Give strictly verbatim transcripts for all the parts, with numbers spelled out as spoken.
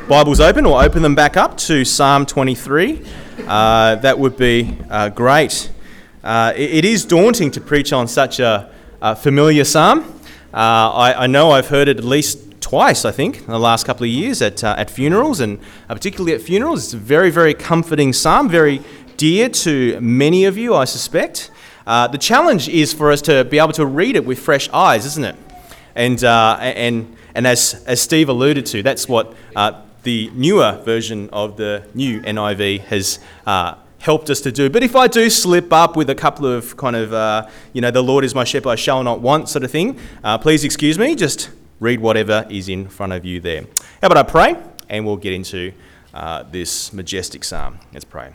Bibles open or open them back up to Psalm twenty-three. Uh, that would be uh, great. Uh, it, it is daunting to preach on such a, a familiar psalm. Uh, I, I know I've heard it at least twice, I think, in the last couple of years at uh, at funerals, and uh, particularly at funerals. It's a very, very comforting psalm, very dear to many of you, I suspect. Uh, the challenge is for us to be able to read it with fresh eyes, isn't it? And uh, and and as as Steve alluded to, that's what uh, the newer version of the new N I V has uh, helped us to do. But if I do slip up with a couple of kind of, uh, you know, the Lord is my shepherd, I shall not want sort of thing, uh, please excuse me, just read whatever is in front of you there. How about I pray, and we'll get into uh, this majestic psalm. Let's pray.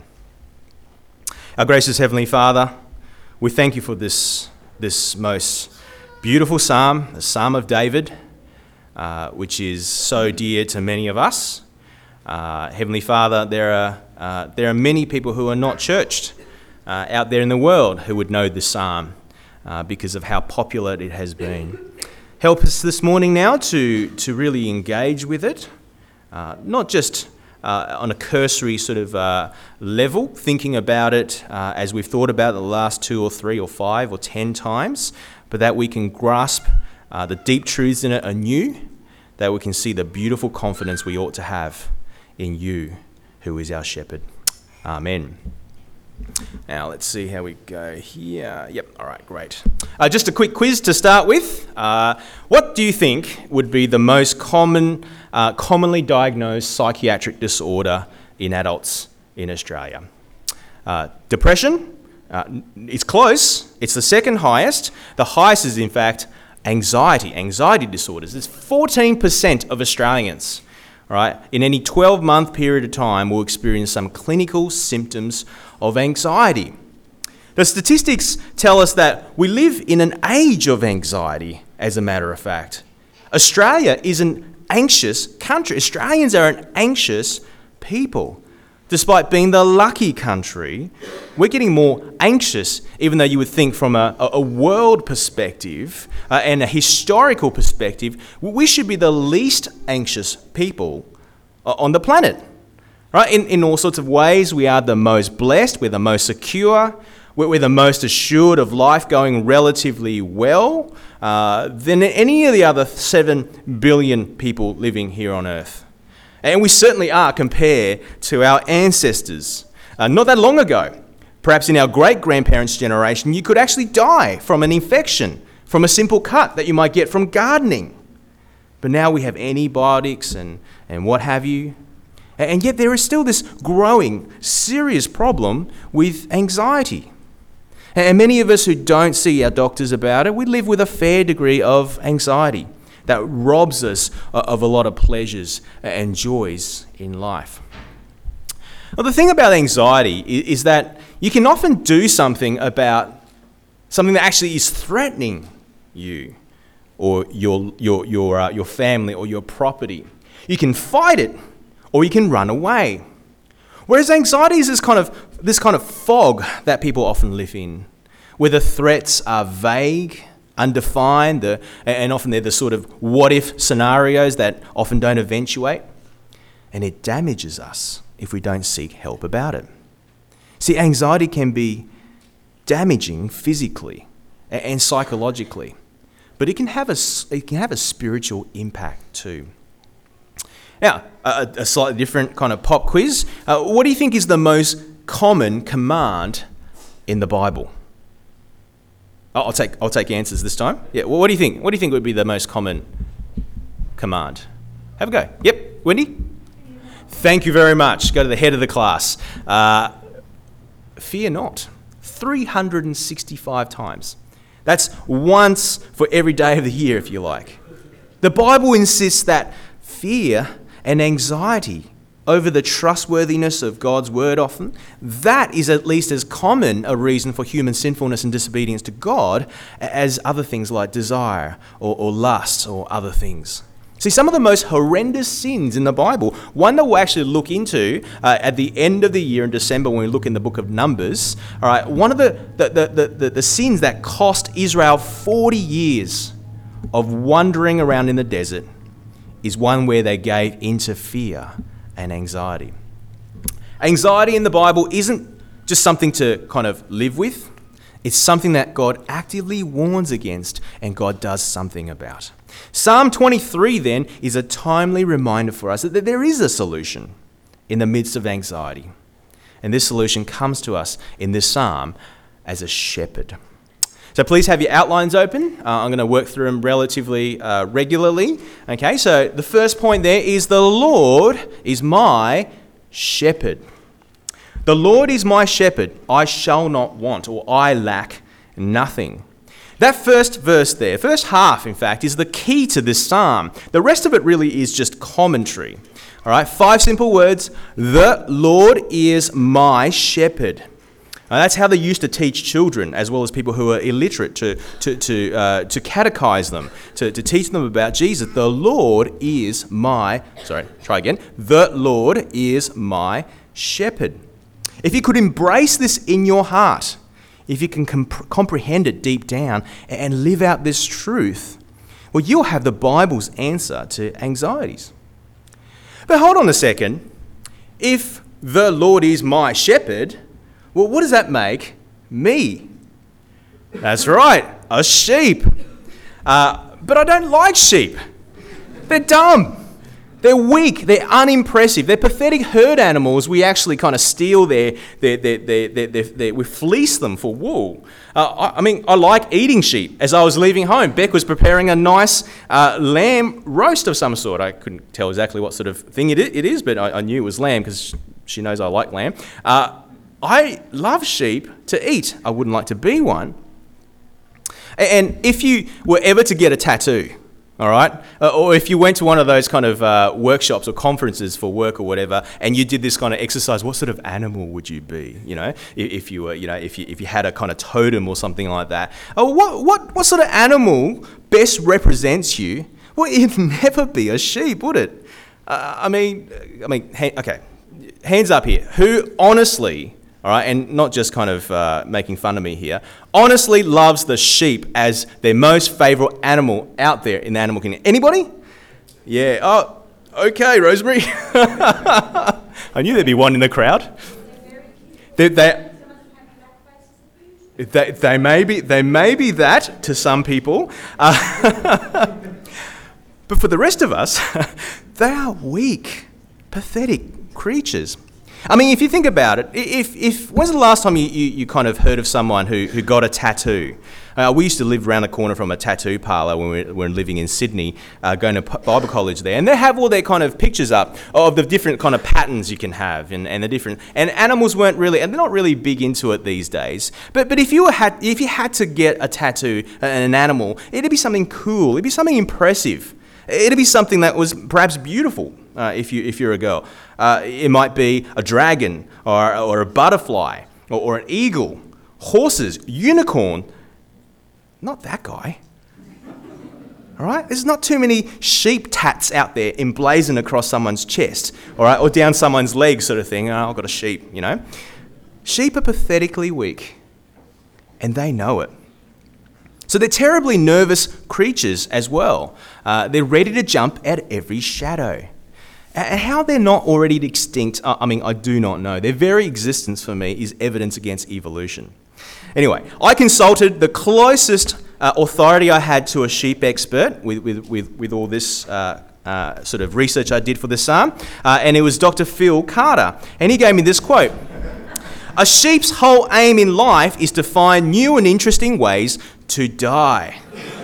Our gracious Heavenly Father, we thank you for this, this most beautiful psalm, the Psalm of David, uh, which is so dear to many of us. Uh, Heavenly Father, there are uh, there are many people who are not churched uh, out there in the world who would know this psalm uh, because of how popular it has been. Help us this morning now to to really engage with it, uh, not just uh, on a cursory sort of uh, level, thinking about it uh, as we've thought about it the last two or three or five or ten times, but that we can grasp uh, the deep truths in it anew, that we can see the beautiful confidence we ought to have in you, who is our shepherd. Amen. Now, let's see how we go here. Yep, all right, great. Uh, just a quick quiz to start with. Uh, what do you think would be the most common, uh, commonly diagnosed psychiatric disorder in adults in Australia? Uh, depression? Uh, it's close. It's the second highest. The highest is, in fact, anxiety, anxiety disorders. There's fourteen percent of Australians, right, in any twelve-month period of time will experience some clinical symptoms of anxiety. The statistics tell us that we live in an age of anxiety, as a matter of fact. Australia is an anxious country. Australians are an anxious people. Despite being the lucky country, we're getting more anxious, even though you would think from a, a world perspective uh, and a historical perspective, we should be the least anxious people uh, on the planet. Right? In, in all sorts of ways, we are the most blessed, we're the most secure, we're, we're the most assured of life going relatively well uh, than any of the other seven billion people living here on Earth. And we certainly are compared to our ancestors. Uh, not that long ago, perhaps in our great-grandparents' generation, you could actually die from an infection, from a simple cut that you might get from gardening. But now we have antibiotics and, and what have you. And yet there is still this growing, serious problem with anxiety. And many of us who don't see our doctors about it, we live with a fair degree of anxiety that robs us of a lot of pleasures and joys in life. Well, the thing about anxiety is that you can often do something about something that actually is threatening you or your your your uh, your family or your property. You can fight it, or you can run away. Whereas anxiety is this kind of this kind of fog that people often live in, where the threats are vague, undefined, the, and often they're the sort of what-if scenarios that often don't eventuate, and it damages us if we don't seek help about it. See, anxiety can be damaging physically and psychologically, but it can have a, it can have a spiritual impact too. Now, a, a slightly different kind of pop quiz. Uh, what do you think is the most common command in the Bible? I'll take I'll take answers this time. Yeah. Well, what do you think? What do you think would be the most common command? Have a go. Yep. Wendy? Thank you very much. Go to the head of the class. Uh, fear not. three hundred sixty-five times. That's once for every day of the year, if you like. The Bible insists that fear and anxiety over the trustworthiness of God's word often, that is at least as common a reason for human sinfulness and disobedience to God as other things like desire or, or lust or other things. See, some of the most horrendous sins in the Bible, one that we'll actually look into uh, at the end of the year in December when we look in the book of Numbers, all right, one of the, the, the, the, the sins that cost Israel forty years of wandering around in the desert is one where they gave into fear and anxiety. Anxiety in the Bible isn't just something to kind of live with. It's something that God actively warns against and God does something about. Psalm twenty-three then is a timely reminder for us that there is a solution in the midst of anxiety. And this solution comes to us in this psalm as a shepherd. So please have your outlines open. Uh, I'm going to work through them relatively uh, regularly. Okay, so the first point there is the Lord is my shepherd. The Lord is my shepherd, I shall not want, or I lack nothing. That first verse there, first half in fact, is the key to this psalm. The rest of it really is just commentary. All right, five simple words. The Lord is my shepherd. Now, that's how they used to teach children, as well as people who are illiterate, to to to uh, to catechize them, to, to teach them about Jesus. The Lord is my, sorry, try again. The Lord is my shepherd. If you could embrace this in your heart, if you can comp- comprehend it deep down and live out this truth, well, you'll have the Bible's answer to anxieties. But hold on a second. If the Lord is my shepherd, well, what does that make me? That's right, a sheep. Uh, but I don't like sheep. They're dumb. They're weak, they're unimpressive, they're pathetic herd animals. We actually kind of steal their, their, their, their, their, their, their we fleece them for wool. Uh, I, I mean, I like eating sheep. As I was leaving home, Beck was preparing a nice uh, lamb roast of some sort. I couldn't tell exactly what sort of thing it is, but I, I knew it was lamb because she knows I like lamb. Uh, I love sheep to eat. I wouldn't like to be one. And if you were ever to get a tattoo, all right? Uh, or if you went to one of those kind of uh, workshops or conferences for work or whatever, and you did this kind of exercise, what sort of animal would you be? You know, if, if you were, you know, if you if you had a kind of totem or something like that. Oh, what what what sort of animal best represents you? Well, it'd never be a sheep, would it? Uh, I mean, I mean, ha- okay, hands up here. Who honestly, all right, and not just kind of uh, making fun of me here, honestly loves the sheep as their most favourite animal out there in the animal kingdom? Anybody? Yeah. Oh, okay, Rosemary. I knew there'd be one in the crowd. They, they, they, they, may be, they may be that to some people. Uh, but for the rest of us, they are weak, pathetic creatures. I mean, if you think about it, if if when's the last time you, you, you kind of heard of someone who, who got a tattoo? Uh, we used to live around the corner from a tattoo parlour when we were living in Sydney, uh, going to Bible college there, and they have all their kind of pictures up of the different kind of patterns you can have, and, and the different and animals weren't really, and they're not really big into it these days. But but if you were had if you had to get a tattoo and an animal, it'd be something cool, it'd be something impressive, it'd be something that was perhaps beautiful. Uh, if you if you're a girl, uh, it might be a dragon or or a butterfly or, or an eagle, horses, unicorn. Not that guy. All right, there's not too many sheep tats out there emblazoned across someone's chest, all right, or down someone's leg, sort of thing. Oh, I've got a sheep, you know. Sheep are pathetically weak, and they know it. So they're terribly nervous creatures as well. Uh, they're ready to jump at every shadow. And how they're not already extinct, I mean, I do not know. Their very existence for me is evidence against evolution. Anyway, I consulted the closest uh, authority I had to a sheep expert with, with, with, with all this uh, uh, sort of research I did for this psalm, uh, and it was Doctor Phil Carter. And he gave me this quote: "A sheep's whole aim in life is to find new and interesting ways to die."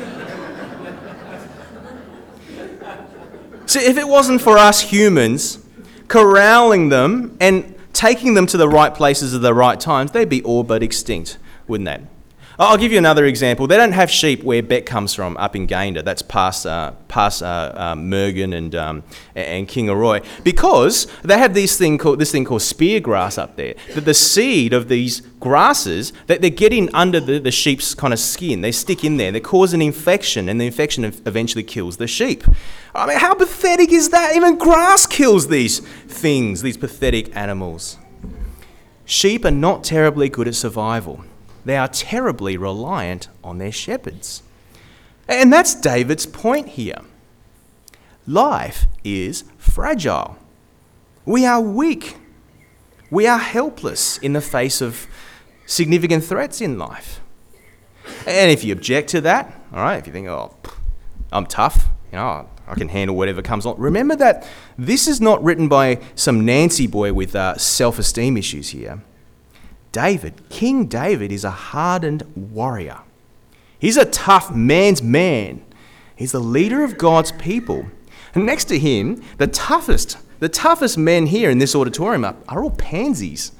So if it wasn't for us humans corralling them and taking them to the right places at the right times, they'd be all but extinct, wouldn't they? I'll give you another example. They don't have sheep where Beck comes from, up in Gayndah. That's past uh, past uh, um, Mergen and um, and Kingaroy, because they have this thing called this thing called spear grass up there. That the seed of these grasses that they get in under the, the sheep's kind of skin. They stick in there. They cause an infection, and the infection eventually kills the sheep. I mean, how pathetic is that? Even grass kills these things, these pathetic animals. Sheep are not terribly good at survival. They are terribly reliant on their shepherds. And that's David's point here. life is fragile. We are weak. We are helpless in the face of significant threats in life. And if you object to that, all right, if you think, oh, I'm tough, you know, I can handle whatever comes on. Remember that this is not written by some Nancy boy with uh, self-esteem issues here. David, King David, is a hardened warrior. He's a tough man's man. He's the leader of God's people. And next to him, the toughest, the toughest men here in this auditorium are, are all pansies.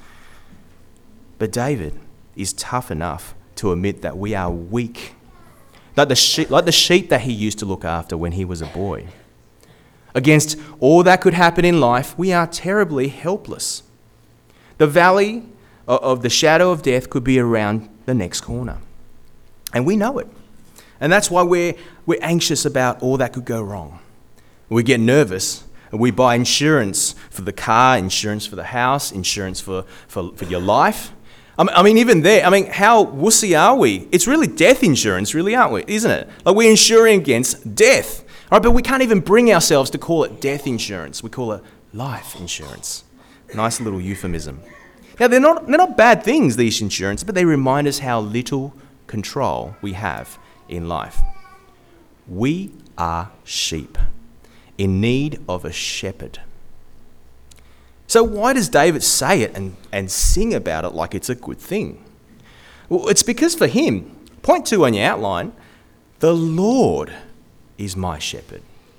But David is tough enough to admit that we are weak, like the sheep, like the sheep that he used to look after when he was a boy. Against all that could happen in life, we are terribly helpless. The valley of the shadow of death could be around the next corner. And we know it. And that's why we're, we're anxious about all that could go wrong. We get nervous and we buy insurance for the car, insurance for the house, insurance for, for, for your life. I mean, even there, I mean, how wussy are we? It's really death insurance, really, aren't we? Isn't it? Like, we're insuring against death. All right, but we can't even bring ourselves to call it death insurance. We call it life insurance. Nice little euphemism. Now, they're not, they're not bad things, these insurances, but they remind us how little control we have in life. We are sheep in need of a shepherd. So why does David say it and, and sing about it like it's a good thing? Well, it's because for him, point two on your outline, the Lord is my shepherd.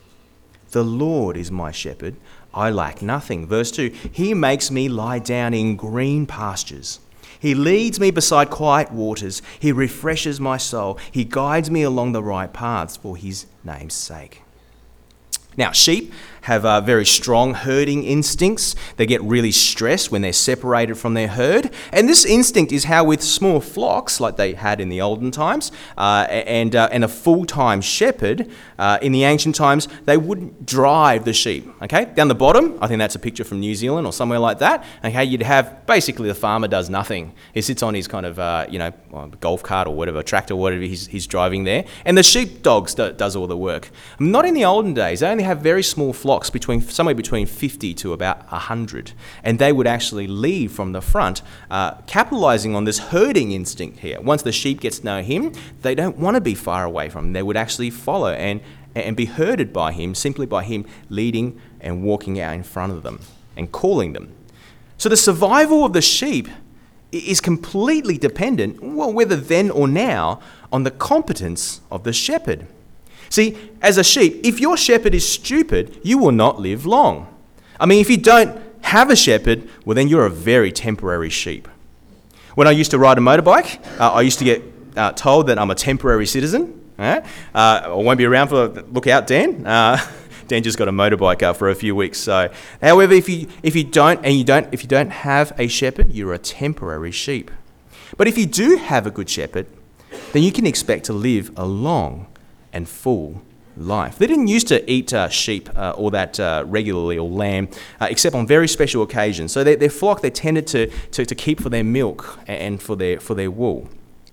The Lord is my shepherd. I lack nothing. Verse two, he makes me lie down in green pastures. He leads me beside quiet waters. He refreshes my soul. He guides me along the right paths for his name's sake. Now, sheep have uh, very strong herding instincts. They get really stressed when they're separated from their herd. And this instinct is how with small flocks, like they had in the olden times, uh, and, uh, and a full-time shepherd uh, in the ancient times, they wouldn't drive the sheep. Okay, down the bottom, I think that's a picture from New Zealand or somewhere like that. Okay, you'd have, basically the farmer does nothing. He sits on his kind of, uh, you know, golf cart or whatever, tractor, whatever he's, he's driving there. And the sheepdog do, does all the work. Not in the olden days. They only have very small flocks, between somewhere between fifty to about one hundred. And they would actually lead from the front, uh, capitalising on this herding instinct here. Once the sheep gets to know him, they don't want to be far away from him. They would actually follow and, and be herded by him, simply by him leading and walking out in front of them and calling them. So the survival of the sheep is completely dependent, well, whether then or now, on the competence of the shepherd. See, as a sheep, if your shepherd is stupid, you will not live long. I mean, if you don't have a shepherd, well, then you're a very temporary sheep. When I used to ride a motorbike, uh, I used to get uh, told that I'm a temporary citizen. Uh, I won't be around for, look out, Dan. Uh, Dan just got a motorbike uh, for a few weeks. So, however, if you if you don't and you don't if you don't have a shepherd, you're a temporary sheep. But if you do have a good shepherd, then you can expect to live a long and full life. They didn't used to eat uh, sheep uh, all that uh, regularly, or lamb, uh, except on very special occasions. So their, their flock they tended to, to, to keep for their milk and for their for their wool.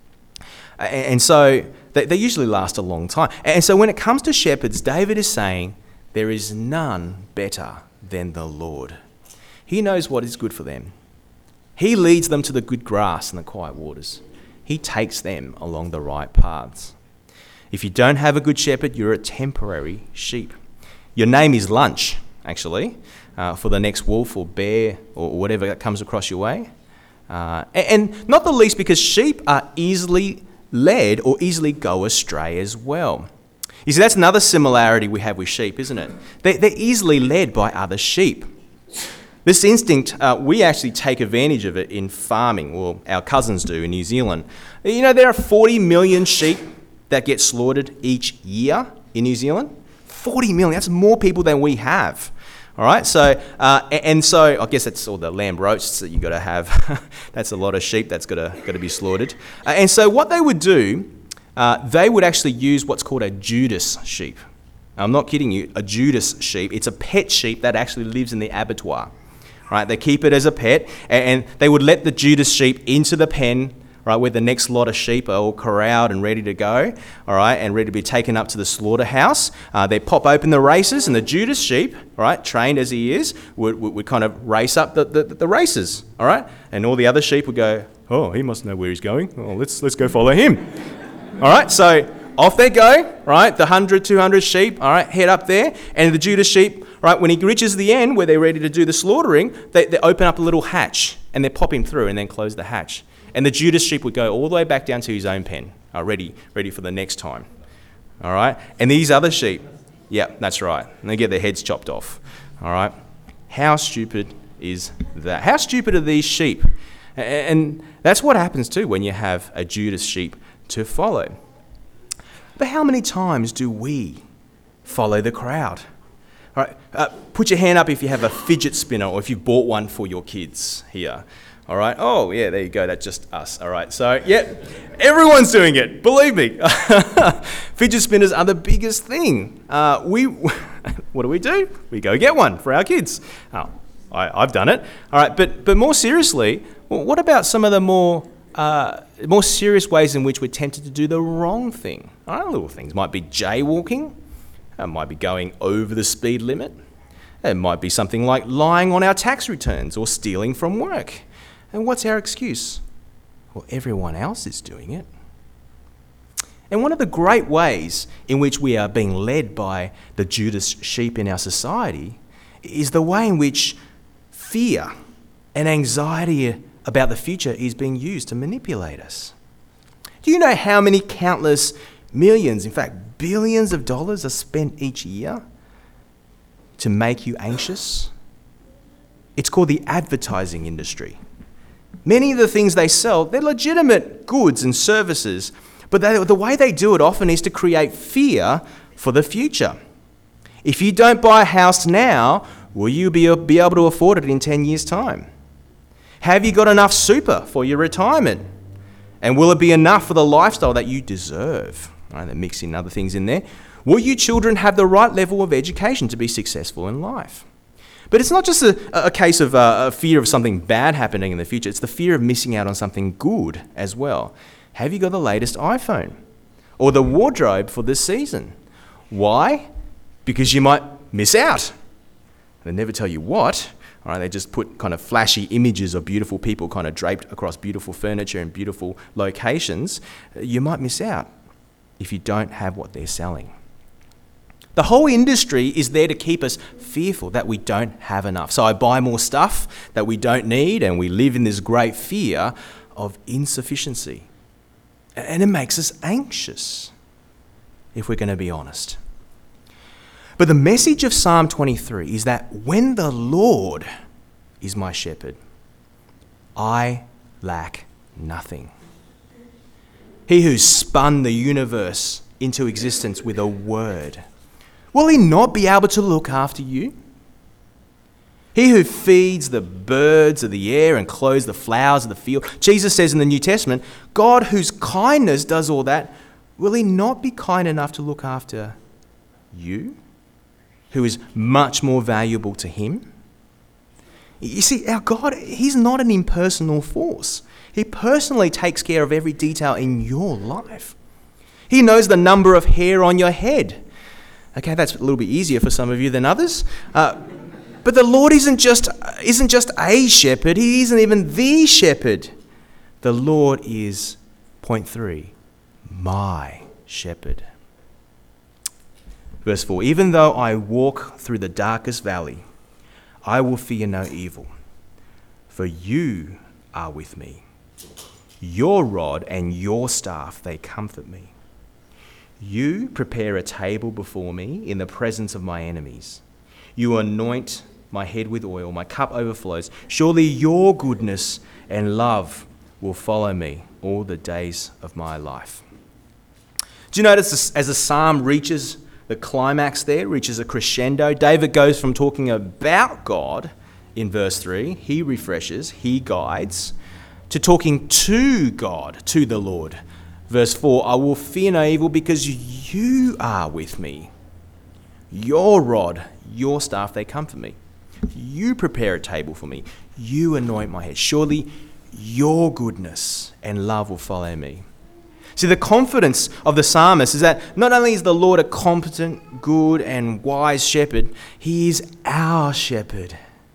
Uh, and so they, they usually last a long time. And so when it comes to shepherds, David is saying there is none better than the Lord. He knows what is good for them. He leads them to the good grass and the quiet waters. He takes them along the right paths. If you don't have a good shepherd, you're a temporary sheep. Your name is lunch, actually, uh, for the next wolf or bear or whatever that comes across your way. Uh, and, and not the least because sheep are easily led or easily go astray as well. You see, that's another similarity we have with sheep, isn't it? They, they're easily led by other sheep. This instinct, uh, we actually take advantage of it in farming, or our cousins do in New Zealand. You know, there are forty million sheep that get slaughtered each year in New Zealand. forty million, that's more people than we have. All right, so, uh, and so I guess that's all the lamb roasts that you've got to have. That's a lot of sheep that's got to, got to be slaughtered. Uh, and so what they would do, uh, they would actually use what's called a Judas sheep. I'm not kidding you, a Judas sheep. It's a pet sheep that actually lives in the abattoir. Right, they keep it as a pet, and, and they would let the Judas sheep into the pen, right, where the next lot of sheep are all corralled and ready to go, all right, and ready to be taken up to the slaughterhouse. Uh, they pop open the races, and the Judas sheep, all right, trained as he is, would, would, would kind of race up the, the, the races, all right, and all the other sheep would go, oh, he must know where he's going. Oh, let's let's go follow him. All right, so off they go, right? The one hundred, two hundred sheep, all right, head up there. And the Judas sheep, right, when he reaches the end where they're ready to do the slaughtering, they, they open up a little hatch and they pop him through and then close the hatch. And the Judas sheep would go all the way back down to his own pen, uh, ready, ready for the next time. All right? And these other sheep, yeah, that's right. And they get their heads chopped off. All right? How stupid is that? How stupid are these sheep? And that's what happens too when you have a Judas sheep to follow. But how many times do we follow the crowd? All right, uh, put your hand up if you have a fidget spinner or if you've bought one for your kids here. All right. Oh, yeah, there you go. That's just us. All right. So, yeah, everyone's doing it. Believe me. Fidget spinners are the biggest thing. Uh, we, what do we do? We go get one for our kids. Oh, I, I've done it. All right. But but more seriously, well, what about some of the more uh, more serious ways in which we're tempted to do the wrong thing? All right, little things might be jaywalking. It might be going over the speed limit. It might be something like lying on our tax returns or stealing from work. And what's our excuse? Well, everyone else is doing it. And one of the great ways in which we are being led by the Judas sheep in our society is the way in which fear and anxiety about the future is being used to manipulate us. Do you know how many countless millions, in fact, billions of dollars are spent each year to make you anxious? It's called the advertising industry. Many of the things they sell, they're legitimate goods and services, but they, the way they do it often is to create fear for the future. If you don't buy a house now, will you be, be able to afford it in ten years' time? Have you got enough super for your retirement? And will it be enough for the lifestyle that you deserve? Right, they're mixing other things in there. Will you children have the right level of education to be successful in life? But it's not just a, a case of uh, a fear of something bad happening in the future. It's the fear of missing out on something good as well. Have you got the latest iPhone? Or the wardrobe for this season? Why? Because you might miss out. They never tell you what. All right, they just put kind of flashy images of beautiful people kind of draped across beautiful furniture and beautiful locations. You might miss out if you don't have what they're selling. The whole industry is there to keep us fearful that we don't have enough. So I buy more stuff that we don't need and we live in this great fear of insufficiency. And it makes us anxious, if we're going to be honest. But the message of Psalm twenty-three is that when the Lord is my shepherd, I lack nothing. He who spun the universe into existence with a word, will he not be able to look after you? He who feeds the birds of the air and clothes the flowers of the field. Jesus says in the New Testament, God whose kindness does all that, will he not be kind enough to look after you, who is much more valuable to him? You see, our God, he's not an impersonal force. He personally takes care of every detail in your life. He knows the number of hair on your head. Okay, that's a little bit easier for some of you than others. Uh, but the Lord isn't just, isn't just a shepherd. He isn't even the shepherd. The Lord is, point three, my shepherd. Verse four, even though I walk through the darkest valley, I will fear no evil, for you are with me. Your rod and your staff, they comfort me. You prepare a table before me in the presence of my enemies. You anoint my head with oil, my cup overflows. Surely your goodness and love will follow me all the days of my life. Do you notice as the psalm reaches the climax there, reaches a crescendo, David goes from talking about God in verse three, he refreshes, he guides, to talking to God, to the Lord. Verse four, I will fear no evil because you are with me. Your rod, your staff, they comfort me. You prepare a table for me. You anoint my head. Surely your goodness and love will follow me. See, the confidence of the psalmist is that not only is the Lord a competent, good, and wise shepherd, he is our shepherd.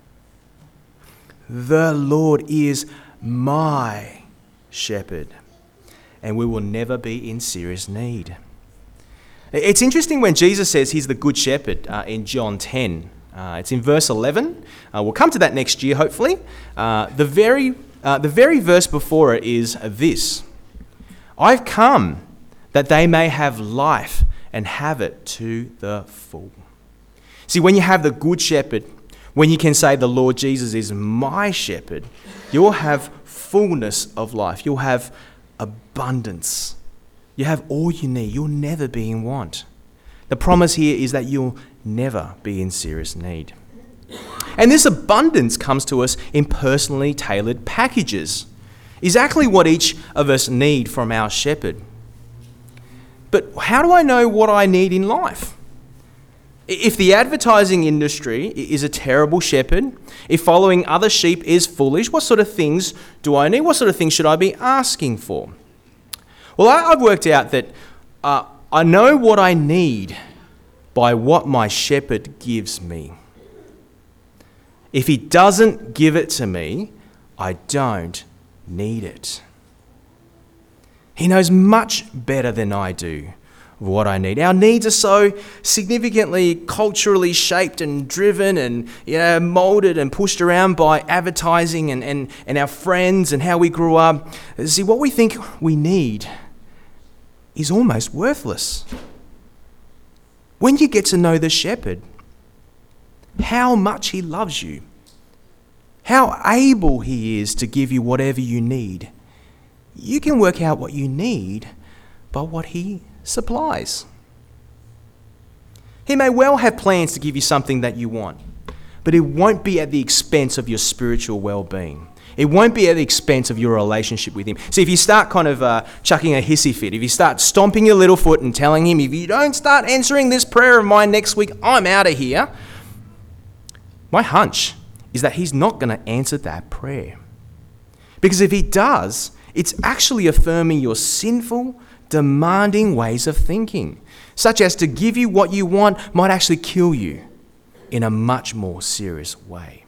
The Lord is my shepherd, and we will never be in serious need. It's interesting when Jesus says he's the good shepherd uh, in John ten. Uh, it's in verse eleven. Uh, we'll come to that next year, hopefully. Uh, the very, uh, the very verse before it is this: I've come that they may have life and have it to the full. See, when you have the good shepherd, when you can say the Lord Jesus is my shepherd, you'll have fullness of life. You'll have abundance. You have all you need. You'll never be in want. The promise here is that you'll never be in serious need. And this abundance comes to us in personally tailored packages. Exactly what each of us need from our shepherd. But how do I know what I need in life? If the advertising industry is a terrible shepherd, if following other sheep is foolish, what sort of things do I need? What sort of things should I be asking for? Well, I've worked out that uh, I know what I need by what my shepherd gives me. If he doesn't give it to me, I don't need it. He knows much better than I do what I need. Our needs are so significantly culturally shaped and driven and, you know, molded and pushed around by advertising and, and, and our friends and how we grew up. See, what we think we need is almost worthless. When you get to know the shepherd, how much he loves you, how able he is to give you whatever you need, you can work out what you need by what he supplies. He may well have plans to give you something that you want, but it won't be at the expense of your spiritual well-being. It won't be at the expense of your relationship with him. See, if you start kind of uh, chucking a hissy fit, if you start stomping your little foot and telling him, if you don't start answering this prayer of mine next week, I'm out of here, my hunch is that he's not going to answer that prayer. Because if he does, it's actually affirming your sinful, demanding ways of thinking, such as to give you what you want might actually kill you in a much more serious way.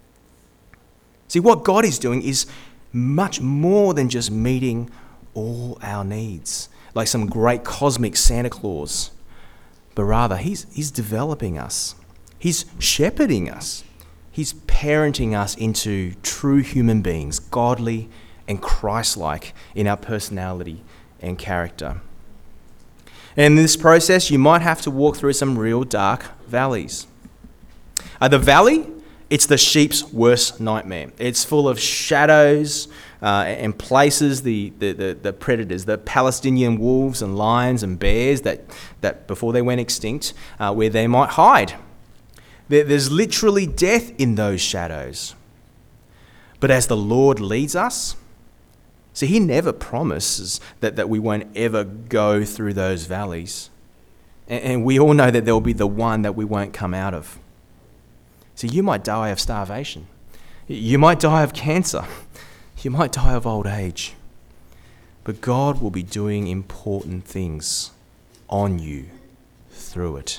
See, what God is doing is much more than just meeting all our needs, like some great cosmic Santa Claus, but rather he's, he's developing us. He's shepherding us. He's parenting us into true human beings, godly and Christ-like in our personality and character. And in this process, you might have to walk through some real dark valleys. Uh, the valley, it's the sheep's worst nightmare. It's full of shadows uh, and places, the, the, the, the predators, the Palestinian wolves and lions and bears that, that before they went extinct, uh, where they might hide. There, there's literally death in those shadows. But as the Lord leads us, see, he never promises that, that we won't ever go through those valleys. And, and we all know that there will be the one that we won't come out of. See, you might die of starvation. You might die of cancer. You might die of old age. But God will be doing important things on you through it.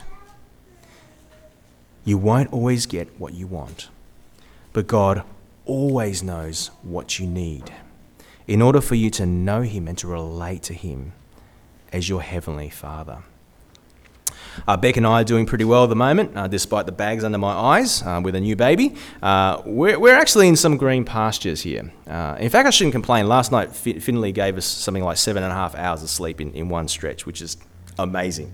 You won't always get what you want, but God always knows what you need in order for you to know him and to relate to him as your heavenly Father. Uh, Beck and I are doing pretty well at the moment, uh, despite the bags under my eyes uh, with a new baby. Uh, we're, we're actually in some green pastures here. Uh, in fact, I shouldn't complain. Last night, fin- Finley gave us something like seven and a half hours of sleep in, in one stretch, which is amazing.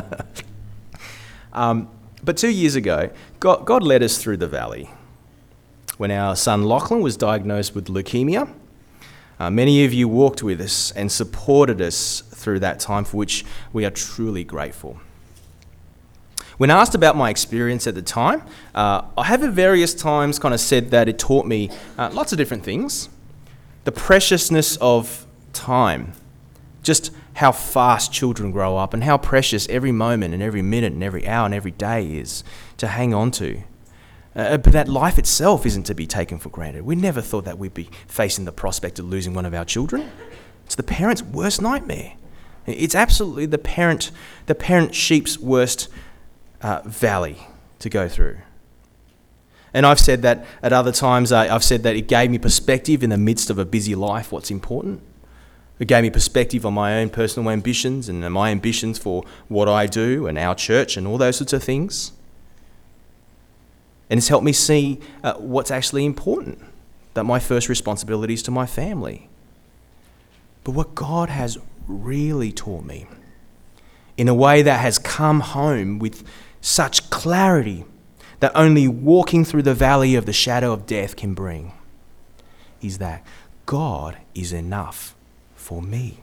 um, but two years ago, God, God led us through the valley. When our son Lachlan was diagnosed with leukemia, uh, many of you walked with us and supported us through that time, for which we are truly grateful. When asked about my experience at the time, uh, I have at various times kind of said that it taught me uh, lots of different things. The preciousness of time, just how fast children grow up and how precious every moment and every minute and every hour and every day is to hang on to. Uh, but that life itself isn't to be taken for granted. We never thought that we'd be facing the prospect of losing one of our children. It's the parent's worst nightmare. It's absolutely the parent, the parent sheep's worst uh, valley to go through. And I've said that at other times, uh, I've said that it gave me perspective in the midst of a busy life, what's important. It gave me perspective on my own personal ambitions and my ambitions for what I do and our church and all those sorts of things. And it's helped me see uh, what's actually important, that my first responsibility is to my family. But what God has really taught me, in a way that has come home with such clarity that only walking through the valley of the shadow of death can bring, is that God is enough for me.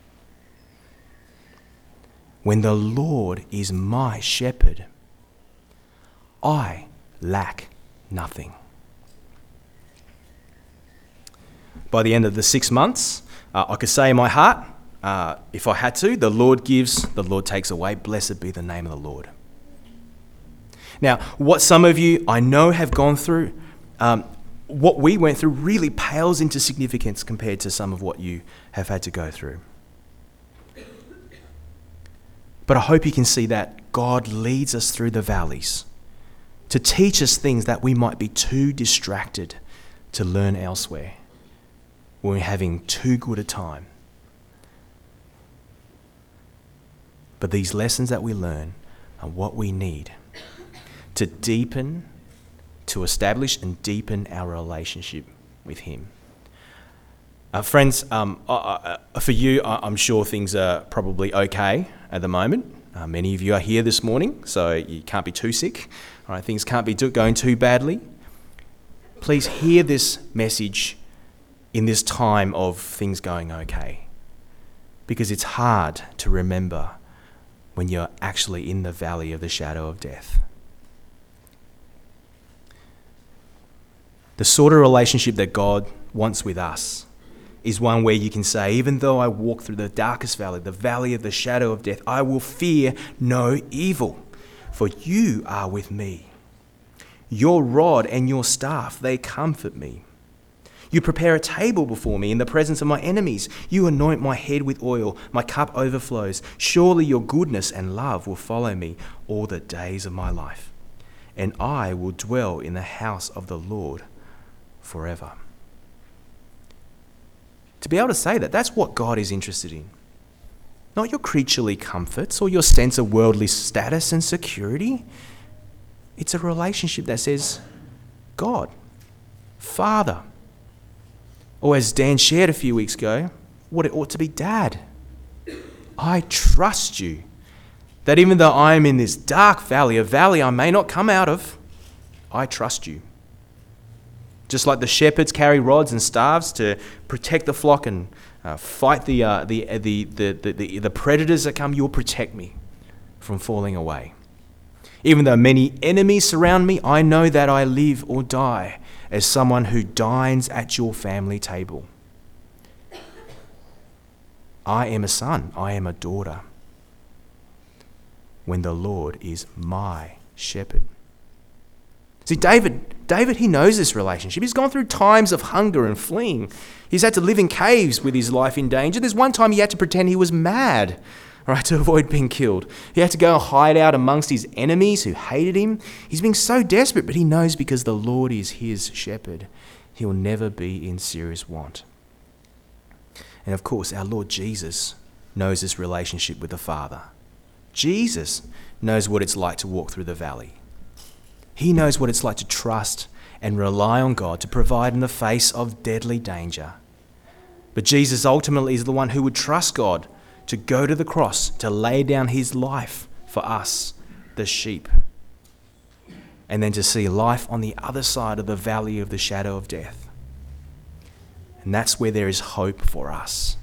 When the Lord is my shepherd, I lack nothing. By the end of the six months, uh, I could say in my heart, uh, if I had to, the Lord gives, the Lord takes away. Blessed be the name of the Lord. Now, what some of you I know have gone through, um, what we went through really pales into significance compared to some of what you have had to go through. But I hope you can see that God leads us through the valleys to teach us things that we might be too distracted to learn elsewhere when we're having too good a time. But these lessons that we learn are what we need to deepen, to establish and deepen our relationship with Him. Uh, friends, um, uh, uh, for you, I'm sure things are probably okay at the moment. Uh, many of you are here this morning, so you can't be too sick. All right, things can't be do- going too badly. Please hear this message in this time of things going okay, because it's hard to remember when you're actually in the valley of the shadow of death. The sort of relationship that God wants with us is one where you can say, even though I walk through the darkest valley, the valley of the shadow of death, I will fear no evil, for you are with me. Your rod and your staff, they comfort me. You prepare a table before me in the presence of my enemies. You anoint my head with oil. My cup overflows. Surely your goodness and love will follow me all the days of my life, and I will dwell in the house of the Lord forever. To be able to say that, that's what God is interested in. Not your creaturely comforts or your sense of worldly status and security. It's a relationship that says, God, Father, or as Dan shared a few weeks ago, what it ought to be, Dad. I trust you that even though I am in this dark valley, a valley I may not come out of, I trust you. Just like the shepherds carry rods and staves to protect the flock and uh, fight the, uh, the, uh, the, the, the, the, the predators that come, you'll protect me from falling away. Even though many enemies surround me, I know that I live or die as someone who dines at your family table. I am a son, I am a daughter, when the Lord is my shepherd. See, David, David, he knows this relationship. He's gone through times of hunger and fleeing. He's had to live in caves with his life in danger. There's one time he had to pretend he was mad, right, to avoid being killed. He had to go and hide out amongst his enemies who hated him. He's being so desperate, but he knows because the Lord is his shepherd, he'll never be in serious want. And of course, our Lord Jesus knows this relationship with the Father. Jesus knows what it's like to walk through the valley. He knows what it's like to trust and rely on God to provide in the face of deadly danger. But Jesus ultimately is the one who would trust God to go to the cross, to lay down his life for us, the sheep, and then to see life on the other side of the valley of the shadow of death. And that's where there is hope for us.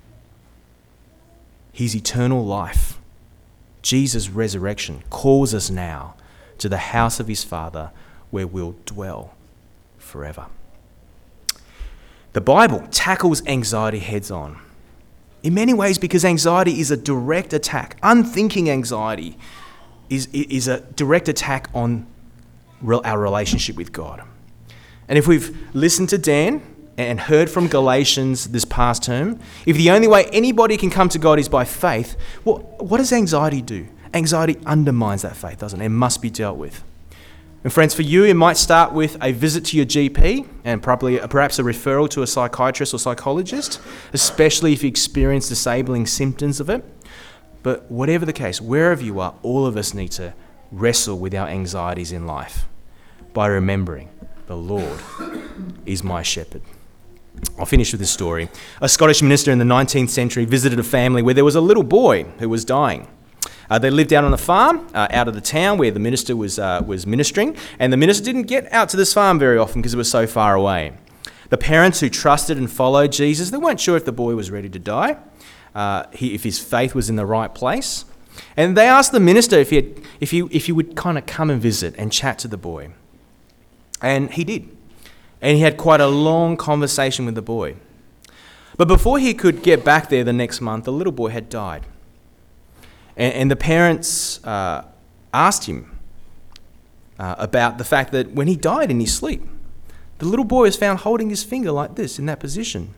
His eternal life, Jesus' resurrection, calls us now to the house of his Father where we'll dwell forever. The Bible tackles anxiety heads on. In many ways, because anxiety is a direct attack. Unthinking anxiety is, is a direct attack on re- our relationship with God. And if we've listened to Dan and heard from Galatians this past term, if the only way anybody can come to God is by faith, well, what does anxiety do? Anxiety undermines that faith, doesn't it? It must be dealt with. And friends, for you, it might start with a visit to your G P and probably perhaps a referral to a psychiatrist or psychologist, especially if you experience disabling symptoms of it. But whatever the case, wherever you are, all of us need to wrestle with our anxieties in life by remembering the Lord is my shepherd. I'll finish with this story. A Scottish minister in the nineteenth century visited a family where there was a little boy who was dying. Uh, they lived out on a farm uh, out of the town where the minister was uh, was ministering, and the minister didn't get out to this farm very often because it was so far away. The parents who trusted and followed Jesus, they weren't sure if the boy was ready to die, uh, he, if his faith was in the right place, and they asked the minister if he had, if he if he would kind of come and visit and chat to the boy, and he did, and he had quite a long conversation with the boy. But before he could get back there the next month, the little boy had died. And the parents uh, asked him uh, about the fact that when he died in his sleep, the little boy was found holding his finger like this in that position,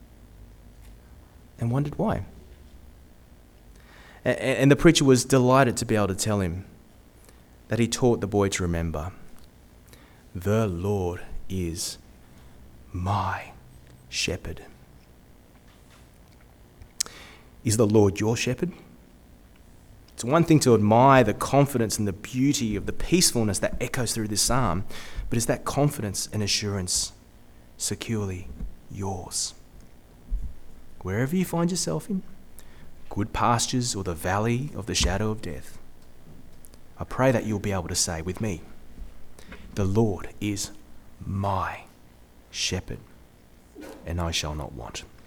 and wondered why. And the preacher was delighted to be able to tell him that he taught the boy to remember, the Lord is my shepherd. Is the Lord your shepherd? It's one thing to admire the confidence and the beauty of the peacefulness that echoes through this psalm, but is that confidence and assurance securely yours? Wherever you find yourself in, good pastures or the valley of the shadow of death, I pray that you'll be able to say with me, the Lord is my shepherd, and I shall not want.